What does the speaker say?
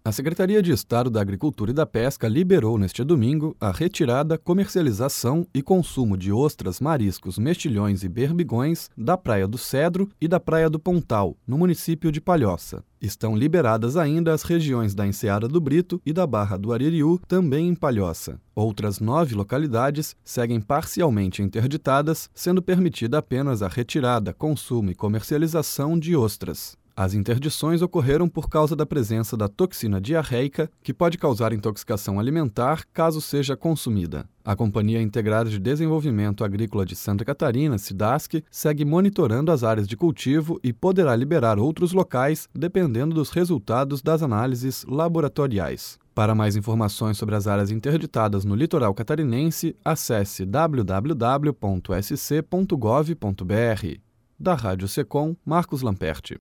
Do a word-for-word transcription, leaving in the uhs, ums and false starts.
A Secretaria de Estado da Agricultura e da Pesca liberou neste domingo a retirada, comercialização e consumo de ostras, mariscos, mexilhões e berbigões da Praia do Cedro e da Praia do Pontal, no município de Palhoça. Estão liberadas ainda as regiões da Enseada do Brito e da Barra do Aririú, também em Palhoça. Outras nove localidades seguem parcialmente interditadas, sendo permitida apenas a retirada, consumo e comercialização de ostras. As interdições ocorreram por causa da presença da toxina diarreica, que pode causar intoxicação alimentar caso seja consumida. A Companhia Integrada de Desenvolvimento Agrícola de Santa Catarina, SIDASC, segue monitorando as áreas de cultivo e poderá liberar outros locais, dependendo dos resultados das análises laboratoriais. Para mais informações sobre as áreas interditadas no litoral catarinense, acesse w w w ponto s c ponto gov ponto b r. Da Rádio Secom, Marcos Lamperti.